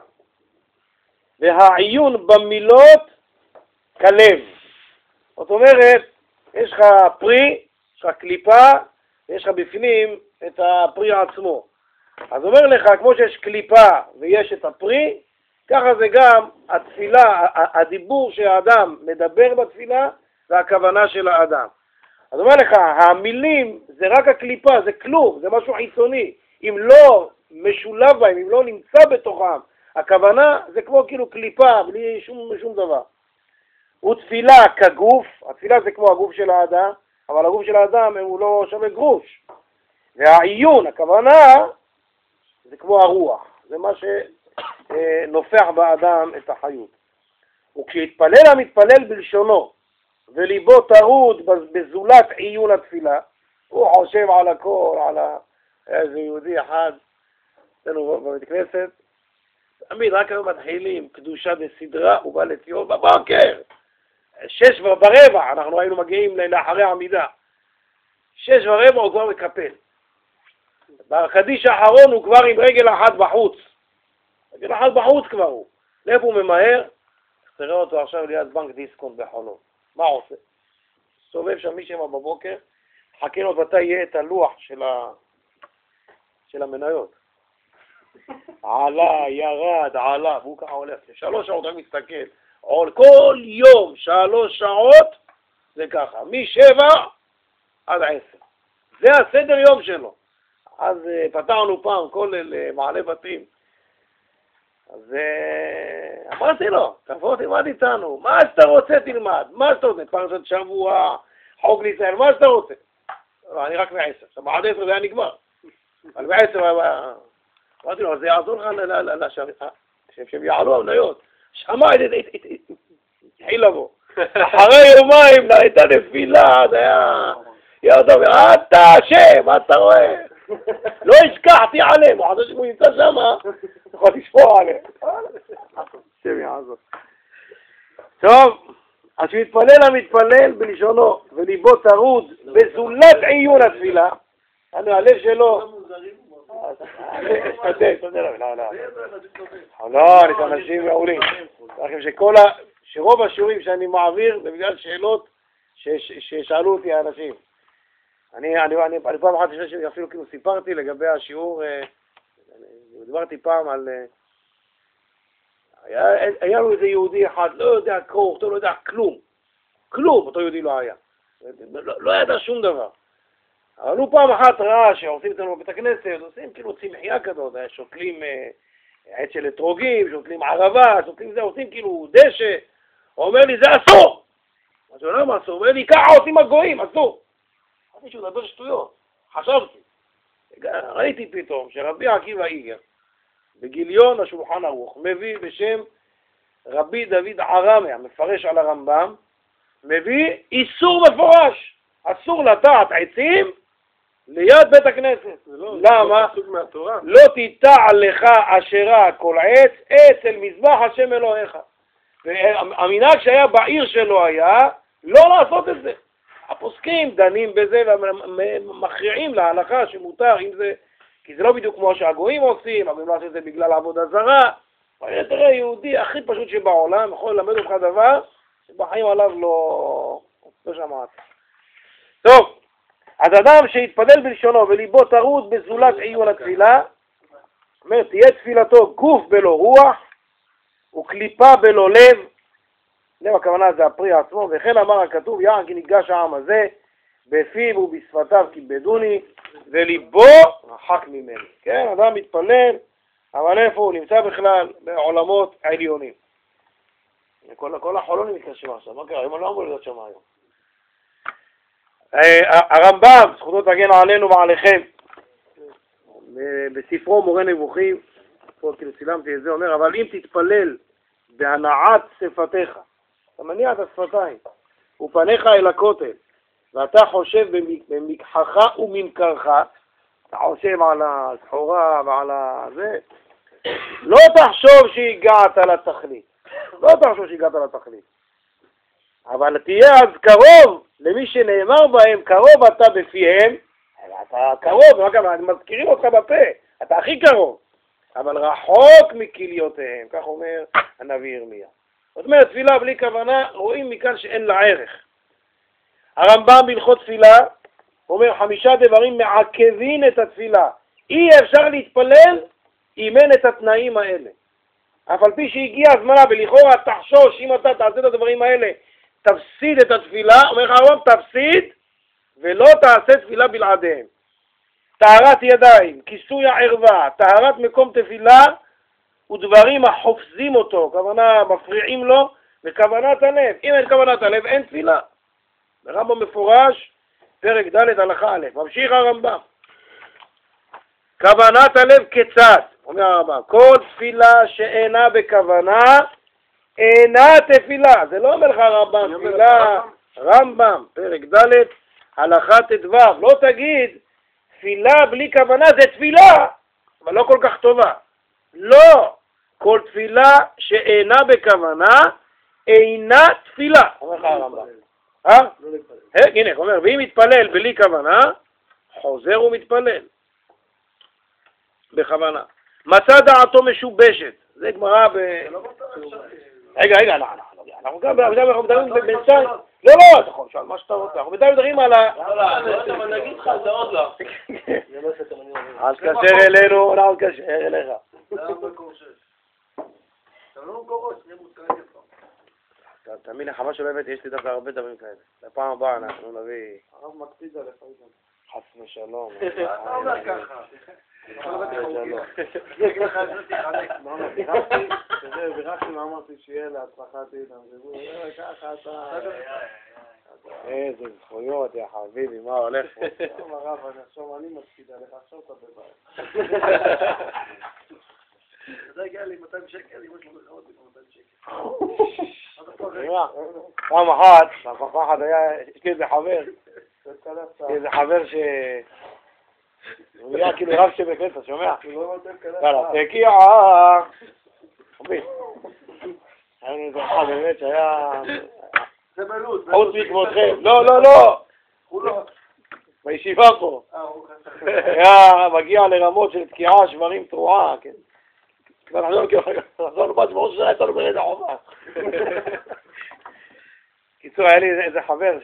והעיון במילות כלב. זאת אומרת, יש לך פרי, יש לך קליפה, ויש לך בפנים את הפרי עצמו. אז אומר לך, כמו שיש קליפה ויש את הפרי, ככה זה גם התפילה, הדיבור שהאדם מדבר בתפילה, והכוונה של האדם. אז אומר לך, המילים זה רק הקליפה, זה כלום, זה משהו חיצוני. אם לא משולב בהם, אם לא נמצא בתוכם, הכוונה זה כמו כאילו קליפה, בלי שום דבר. ותפילה כגוף, התפילה זה כמו הגוף של האדם, אבל הגוף של האדם הוא לא שווה גרוש. והעיון, הכוונה, זה כמו הרוח, זה מה שנופח באדם את החיות. וכשהתפלל המתפלל בלשונו, וליבו טרוד בזולת עיון התפילה, הוא חושב על הכל, על איזה יהודי אחד, אצלנו בבית כנסת, תמיד רק היום מתחילים, קדושה בסדרה, הוא בא לציון בבוקר, 6:15, אנחנו היינו מגיעים לאחרי העמידה, 6:15 הוא כבר מקפל. בקדיש האחרון הוא כבר עם רגל אחת בחוץ. רגל אחת בחוץ כבר הוא. לאיפה הוא ממהר? תראה אותו עכשיו ליד בנק דיסקונט בחולון. מה עושה? סובב שם מישהו בבוקר, חכה לו מתי יהיה את הלוח של המניות. עלה, ירד, עלה, והוא ככה הולך. 3 שעות רק מסתכל. כל יום 3 שעות זה ככה. מ7 עד 10. זה הסדר יום שלו. אז פתרנו פעם כולל מעלה בתים. אז אמרתי לו, תבוא תלמד איתנו, מה שאתה רוצה תלמד, מה שאתה רוצה, פרשת שבוע, חוק לישראל, מה שאתה רוצה. אני רק ב10, עכשיו עד 10 זה היה נגמר. אבל ב10 אמרתי לו, זה יעזור לך שהם יעלו המניות. שמע, התחיל לבוא. אחרי יומיים הייתה נפילה, זה היה... ירדו, אתה השם, מה אתה רואה? לא השכחתי עליהם, הוא חושב שהוא נמצא שם, יכול לשפוע עליהם. השם יעזור. טוב, אז שמתפלל המתפלל בלשונו, וליבו טרוד בזולת עיון התפילה, הלב שלו... לא, אני אנשים מעולים. שרוב השיעורים שאני מעביר זה בגלל שאלות ששאלו אותי האנשים. אני פעם אחת אפילו כאילו סיפרתי לגבי השיעור, דיברתי פעם על, היה לו איזה יהודי אחד, לא יודע קרוא, אותו לא יודע כלום, אותו יהודי לא היה, לא ידע שום דבר. אבל הוא פעם אחת ראה שעושים אצלנו בבית הכנסת, עושים כאילו צמחייה כזאת, שותלים עץ של אתרוגים, שותלים ערבה, שותלים זה, עושים כאילו דשא, הוא אומר לי זה אסור! אז הוא אומר אסור, הוא אומר לי ככה עושים הגויים, אסור! חשבתי שהוא מדבר שטויות, חשבתי. ראיתי פתאום שרבי עקיבא איגר, בגיליון השולחן ערוך, מביא בשם רבי דוד ערמי, המפרש על הרמב"ם, מביא איסור מפורש, אסור לטעת עצים ליד בית הכנסת. למה? לא תיטע לך אשרה כל עץ, עץ אל מזבח השם אלוהיך. והמנהג שהיה בעיר שלו היה לא לעשות את זה. הפוסקים דנים בזה ומכריעים להלכה שמותר, אם זה, כי זה לא בדיוק כמו שהגויים עושים, אבל אם לא עושים את זה בגלל עבודה זרה. אבל תראה, יהודי הכי פשוט שבעולם יכול ללמד אותך דבר שבחיים עליו לא שמעת. טוב, אז אדם שהתפלל בלשונו וליבו טרוד בזולת עיון התפילה, אומר, תהיה תפילתו גוף בלא רוח וקליפה בלא לב, לב הכוונה זה הפרי עצמו, וכן אמר הכתוב, יען כי ניגש העם הזה, בפיו ובשפתיו כיבדוני, וליבו רחק ממני. כן, אדם מתפלל, אבל איפה הוא נמצא בכלל? בעולמות העליונים. כל החולונים מתקשרים עכשיו, מה קרה? הם לא אמרו להיות שם היום. הרמב"ם, זכותו תגן עלינו ועליכם, בספרו מורה נבוכים, פה כאילו צילמתי את זה, אומר, אבל אם תתפלל בהנעת שפתיך, אתה מניע את השפתיים, ופניך אל הכותל, ואתה חושב במקחך וממכרך, אתה חושב על הסחורה ועל זה, לא תחשוב שהגעת לתכלית. לא תחשוב שהגעת לתכלית. אבל תהיה אז קרוב למי שנאמר בהם, קרוב אתה בפיהם, אתה קרוב, מזכירים אותך בפה, אתה הכי קרוב, אבל רחוק מכליותיהם, כך אומר הנביא ירמיה. זאת אומרת, תפילה בלי כוונה, רואים מכאן שאין לה ערך. הרמב"ם בהלכות תפילה אומר 5 דברים מעכבים את התפילה. אי אפשר להתפלל אם אין את התנאים האלה. אף על פי שהגיע הזמנה ולכאורה תחשוש, אם אתה תעשה את הדברים האלה, תפסיד את התפילה, אומר לך הרמב"ם, תפסיד ולא תעשה תפילה בלעדיהם. טהרת ידיים, כיסוי הערווה, טהרת מקום תפילה ודברים החופזים אותו, כוונה מפריעים לו, וכוונת הלב. אם אין כוונת הלב, אין תפילה. הרמב"ם מפורש, פרק ד' הלכה א', ממשיך הרמב"ם. כוונת הלב כיצד? אומר הרמב"ם, כל תפילה שאינה בכוונה, אינה תפילה. זה לא אומר לך הרמב"ם, תפילה, רמב"ם, פרק ד' הלכה ט"ו. לא תגיד, תפילה בלי כוונה זה תפילה, אבל לא כל כך טובה. לא, כל תפילה שאינה בכוונה, אינה תפילה. אומר לך הרמב"ם. הנה, הוא אומר, ואם מתפלל בלי כוונה, חוזר ומתפלל. בכוונה. מצא דעתו משובשת. זה גמרא ב... רגע, אנחנו גם מדברים בינתיים... לא, אתה יכול לשאול מה שאתה רוצה. אנחנו מדברים על ה... לא, נגיד לך, זה עוד לא. אז קשר אלינו, אנחנו קשר אליך. זה המקור 6. אתה לא מקור 6, נהיה מותקעים כבר. תאמין לך, מה שלא הבאתי, יש לי דווקא הרבה דברים כאלה. לפעם הבאה אנחנו נביא... הרב מקפיד עליך. חס ושלום. אתה אומר ככה. בירכתי ואמרתי שיהיה להצלחת איתם. ככה אתה... איזה זכויות, יא חביבי, מה הולך פה? הרב, אני מקפיד עליך, עכשיו אתה בבית. אתה הגיע לי 200 שקל, אמא שלו לך עוד 200 שקל. פעם אחת היה, יש לי איזה חבר הוא היה כאילו רב שבקט, אתה שומע? יאללה, תקיע! היה לנו איזה אחד באמת שהיה... זה בלוץ. חוץ מכבודכם. לא! בישיבה פה. היה מגיע לרמות של תקיעה, שברים, תרועה, כן. נחזור לבת מאוד שנה, הייתה לו ברד החובה. קיצור, היה לי איזה חבר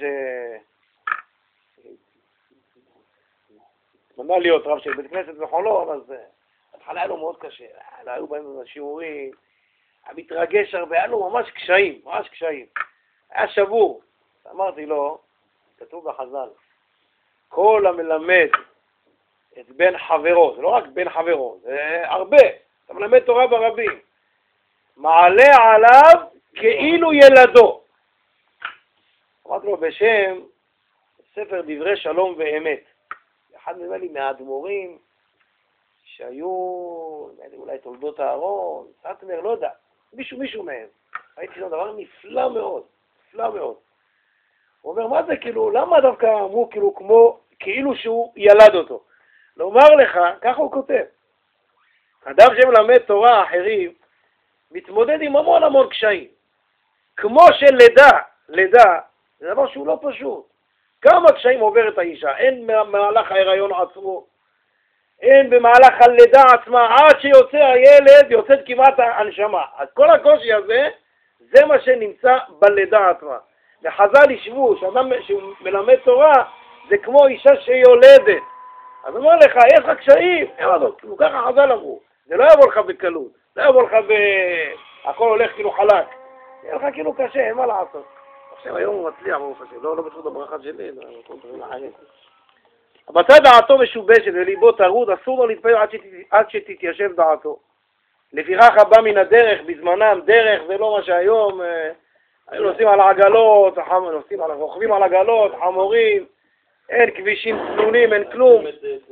מנע להיות רב של בית כנסת בחולון, אז התחלה היה לו מאוד קשה. היו בהם שיעורים, היה מתרגש הרבה, היה לו ממש קשיים. היה שבור. אמרתי לו, כתוב בחז"ל, כל המלמד את בן חברו, זה לא רק בן חברו, זה הרבה, אתה מלמד תורה ברבים, מעלה עליו כאילו ילדו. אמרתי לו בשם ספר דברי שלום ואמת. אחד נדמה לי מהאדמו"רים שהיו, אולי תולדות הארון, סטמר, לא יודע, מישהו מהם. הייתי שם דבר נפלא מאוד. הוא אומר, מה זה כאילו, למה דווקא אמרו כאילו שהוא ילד אותו? לומר לך, ככה הוא כותב, אדם שמלמד תורה אחרים, מתמודד עם המון קשיים. כמו לידה, זה דבר שהוא לא פשוט. כמה קשיים עוברת האישה, אין במהלך ההיריון עצמו, אין במהלך הלידה עצמה, עד שיוצא הילד, יוצאת כמעט הנשמה. אז כל הקושי הזה, זה מה שנמצא בלידה עצמה. וחז"ל ישבו, שאדם שמלמד תורה, זה כמו אישה שיולדת. אז אומר לך, יש לך קשיים, ככה חז"ל אמרו, זה לא יבוא לך בקלות, זה יבוא לך הכל הולך כאילו חלק. יהיה לך כאילו קשה, אין מה לעשות. עכשיו היום הוא מצליח, ברוך השם, לא בזכות הברכה שלי, כל דברים אחרים. מצא דעתו משובשת וליבו טרוד, אסור לו להתפלל עד שתתיישב דעתו. לפיכך הבא מן הדרך, בזמנם דרך זה לא מה שהיום, היו נוסעים על העגלות, רוכבים על עגלות, חמורים, אין כבישים סלולים, אין כלום.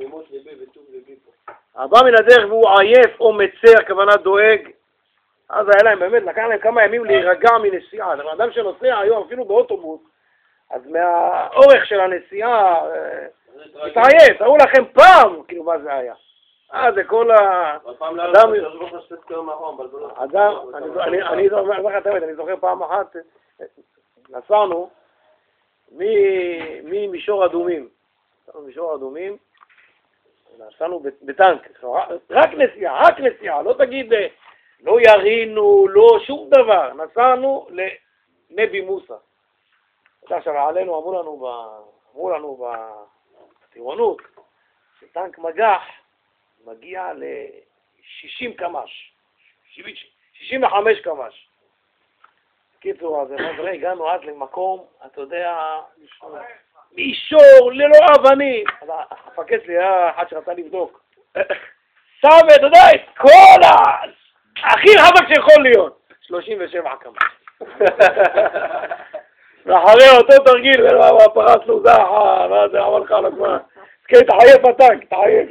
הבא מן הדרך והוא עייף או מצר, הכוונה דואג, אז היה להם באמת, לקח להם כמה ימים להירגע מנסיעה. זה אדם שנוסע היום אפילו באוטובוס, אז מהאורך של הנסיעה, התעייף, תראו לכם פעם, כאילו מה זה היה. זה כל אני זוכר פעם אחת, נסענו ממישור אדומים. נסענו בטנק, רק נסיעה, לא תגיד, לא ירינו, לא שום דבר. נסענו לנבי מוסא. עכשיו עלינו, אמרו לנו בטירונות, שטנק מגח מגיע ל-60 קמ"ש, 65 קמ"ש. קיצור, אז הגענו עד למקום, אתה יודע, מישור, ללא אבנים. הפקד לי היה אחד שרצה לבדוק. שם, אתה יודע, את כל הכי חזק שיכול להיות. 37 קמ"ש. ואחרי אותו תרגיל, פרסנו זחה, ואז אמר לך על הזמן. תחייב בטנק, תחייב.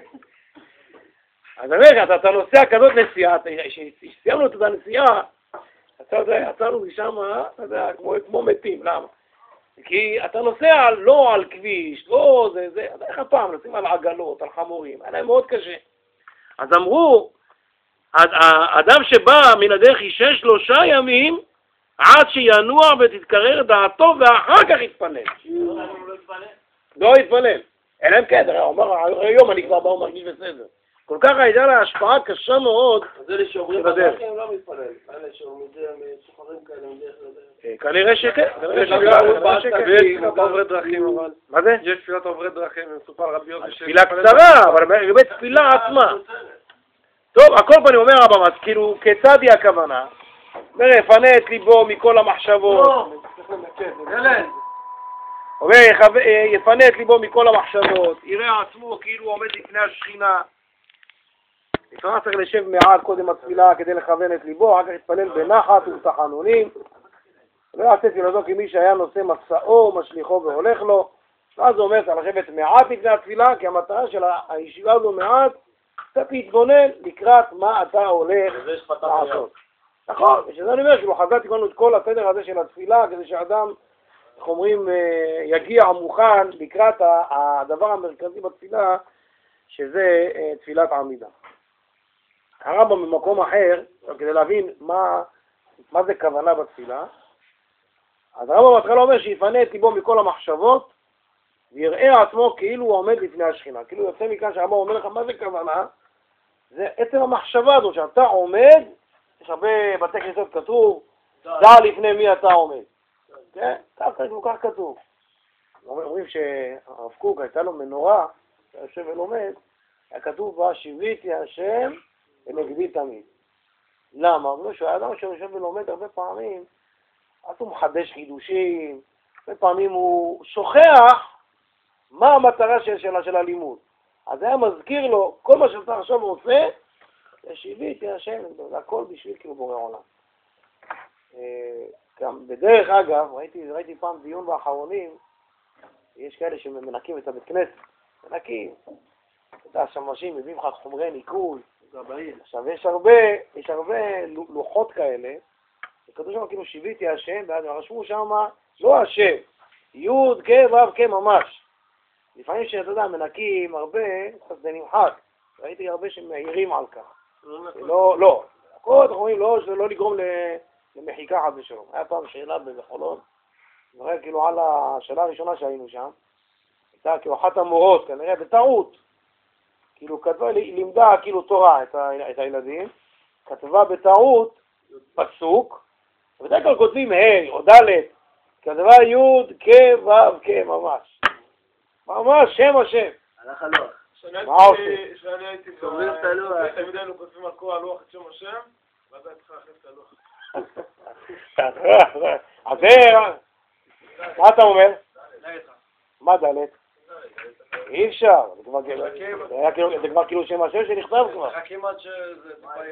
אז אני אומר, אתה נוסע כזאת נסיעה, כשסיימנו את הנסיעה, אתה יודע, יצאנו משם, אתה יודע, כמו מתים, למה? כי אתה נוסע לא על כביש, לא זה, אתה יודע איך הפעם, נוסעים על עגלות, על חמורים, היה להם מאוד קשה. אז אמרו, האדם שבא מן הדרך ישש 3 ימים, עד שינוע ותתקרר דעתו ואחר כך יתפלל. לא יתפלל. אלא אם כן, הוא אומר, היום אני כבר בא ומרגיש בסדר. כל כך הייתה לה השפעה קשה מאוד. זה לשעוברים בדרכים לא מתפלל. אלה שוחרים כאלה מדרך לדרך. כנראה שכן. ויש תפילת עוברי דרכים, אבל... מה זה? יש תפילת עוברי דרכים, מסופר רבי יוסי. תפילה קצרה, אבל באמת תפילה עצמה. טוב, הכל פה אני אומר רבא, אז כאילו, כיצד היא הכוונה? יפנה את ליבו מכל המחשבות. אומר, יפנה את ליבו מכל המחשבות, יראה עצמו כאילו הוא עומד לפני השכינה. לפעמים צריך לשב מעט קודם התפילה כדי לכוון את ליבו, אחר כך יתפלל בנחת ובתחנונים. ויעשה תפילתו כמי שהיה נושא מסעו, משליחו והולך לו. ואז הוא אומר, צריך לשבת מעט לפני התפילה, כי המטרה של הישיבה הזו מעט, קצת להתבונן לקראת מה אתה הולך לעשות. נכון, ושזה אני אומר, כאילו חזרתי לנו את כל הסדר הזה של התפילה, כדי שאדם, איך אומרים, יגיע מוכן לקראת הדבר המרכזי בתפילה, שזה תפילת העמידה. הרמב"ם במקום אחר, כדי להבין מה זה כוונה בתפילה, אז הרמב"ם בהתחלה אומר שיפנה את ליבו מכל המחשבות, ויראה עצמו כאילו הוא עומד לפני השכינה. כאילו יוצא מכאן שהרמב"ם אומר לך מה זה כוונה, זה עצם המחשבה הזאת שאתה עומד, יש הרבה בתי כנסיות כתוב, דע לפני מי אתה עומד. כן? כך כל כך כתוב. אומרים שהרב קוק הייתה לו מנורה, יושב ולומד, היה כתוב בה שיוויתי השם ונגדי תמיד. למה? בגלל שהאדם שיושב ולומד הרבה פעמים, אז הוא מחדש חידושים, הרבה פעמים הוא שוכח מה המטרה של הלימוד. אז היה מזכיר לו, כל מה שאתה עכשיו עושה, שיוויתי השם, זה הכל בשביל כאילו בורא עולם. גם בדרך אגב, ראיתי פעם דיון באחרונים, יש כאלה שמנקים את הבית כנסת, מנקים, אתה יודע, השמשים מביאים לך חומרי ניקוי, עכשיו יש הרבה לוחות כאלה, וכתוב שם כאילו שיוויתי השם, ואז רשמו שם לא השם, י' כ' ו' כ' ממש. לפעמים שאתה יודע, מנקים הרבה, אז זה נמחק, ראיתי הרבה שמעירים על כך. לא, הכל אנחנו אומרים לא לגרום למחיקה חד ושלום. היה פעם שאלה בחולון, נראה כאילו על השאלה הראשונה שהיינו שם, הייתה כאילו אחת המורות, כנראה בטעות, כאילו כתבה, לימדה כאילו תורה את הילדים, כתבה בטעות פסוק, ובדרך כלל כותבים ה' או ד', כתבה י' כ' ו' כ' ממש. ממש שם השם. הלך הלוח. מה עושה? כשאני הייתי סוגרים את הלוח. תמיד היינו כותבים על כל הלוח את שם השם, ואז הייתי צריך להכניס את הלוח. אז מה אתה אומר? מה ד'? אי אפשר, זה כבר כאילו שם השם שנכתב כבר. מחכים עד שזה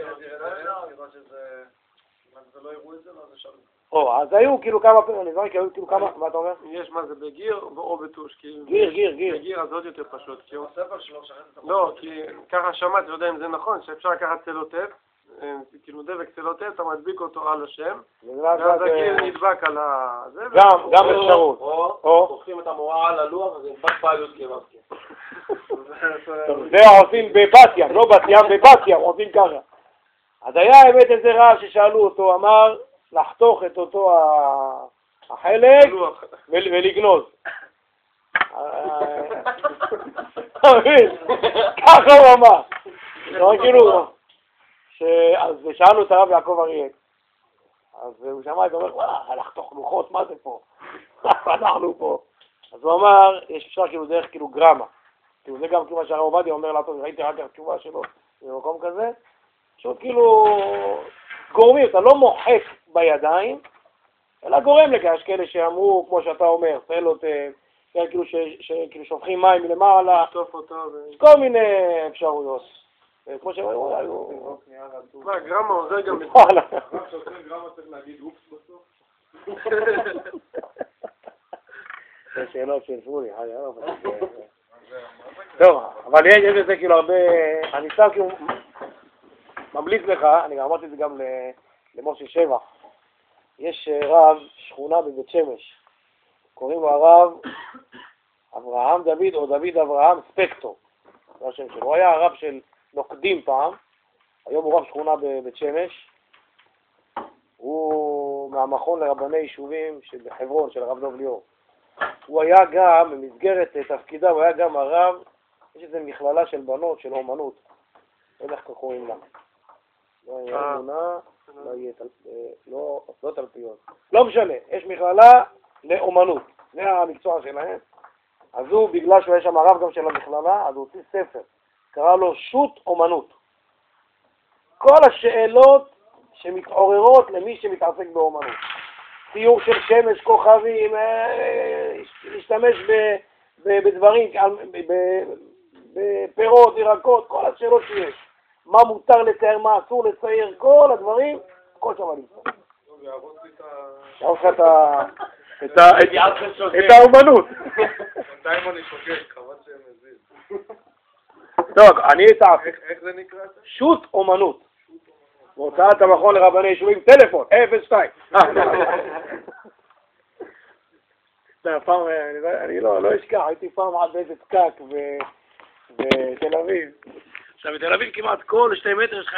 לא יראו את זה, ואז אפשר... אז היו כאילו כמה פעמים, אני זוכר כי היו כאילו כמה, מה אתה אומר? יש מה זה בגיר או בטוש, גיר. בגיר אז עוד יותר פשוט, לא, כי ככה שמעתי, לא יודע אם זה נכון, שאפשר לקחת צלוטט, כאילו דבק צלוטט, אתה מדביק אותו על השם, ואז הגיר נדבק על זה. גם אפשרות. או, תופסים את המורה על הלוח, אז נדבק פעלות כבבקה. זה עושים בבת ים, לא בת ים, בבת ים, עושים ככה. אז היה האמת איזה רב ששאלו אותו, אמר לחתוך את אותו החלק ולגנוז. ככה הוא אמר. אז שאלנו את הרב יעקב אריאל. אז הוא שמע את זה, הוא אומר, לחתוך לוחות, מה זה פה? אנחנו פה. אז הוא אמר, יש אפשר כאילו דרך כאילו גרמה. כאילו זה גם כמו שהרב עובדיה אומר לעשות, ראיתי רק התשובה שלו במקום כזה. פשוט כאילו גורמים, אתה לא מוחק בידיים, אלא גורם לכך. יש כאלה שאמרו, כמו שאתה אומר, סלוטים, כאילו שופכים מים מלמעלה, כל מיני אפשרויות. כמו שאמרו, היו... מה, גרמה עוזר גם בסוף. גרמה צריך להגיד אופס בסוף. זה שאלות של פולי, טוב, אבל יש לזה כאילו הרבה, אני סתם כאילו ממליץ לך, אני גם אמרתי את זה גם למשה שבח, יש רב שכונה בבית שמש, קוראים לו הרב אברהם דוד או דוד אברהם ספקטור, זה השם שלו, הוא היה הרב של נוקדים פעם, היום הוא רב שכונה בבית שמש, הוא מהמכון לרבני יישובים בחברון של הרב דב ליאור. הוא היה גם, במסגרת תפקידה, הוא היה גם הרב, יש איזו מכללה של בנות, של אומנות, לא יודע איך קוראים לה. לא יהיה אמונה, לא תלפיות. לא משנה, יש מכללה לאומנות, זה המקצוע שלהם. אז הוא, בגלל שהוא היה שם הרב גם של המכללה, אז הוא הוציא ספר, קרא לו שו"ת אומנות. כל השאלות שמתעוררות למי שמתעסק באומנות. ציור של שמש, כוכבים, להשתמש בדברים, בפירות, ירקות, כל השאלות שיש. מה מותר לצייר, מה אסור לצייר, כל הדברים, כל שם נמצא. יערוך לך את האומנות. בינתיים אני שוקל, חבל שהם מזיז. טוב, אני אתערף. איך זה נקרא? שו"ת אומנות. בהוצאת המכון לרבני יישובים, טלפון, 02. פעם, אני לא אשכח, הייתי פעם עד באיזה פקק בתל אביב. עכשיו, בתל אביב כמעט כל 2 מטר יש לך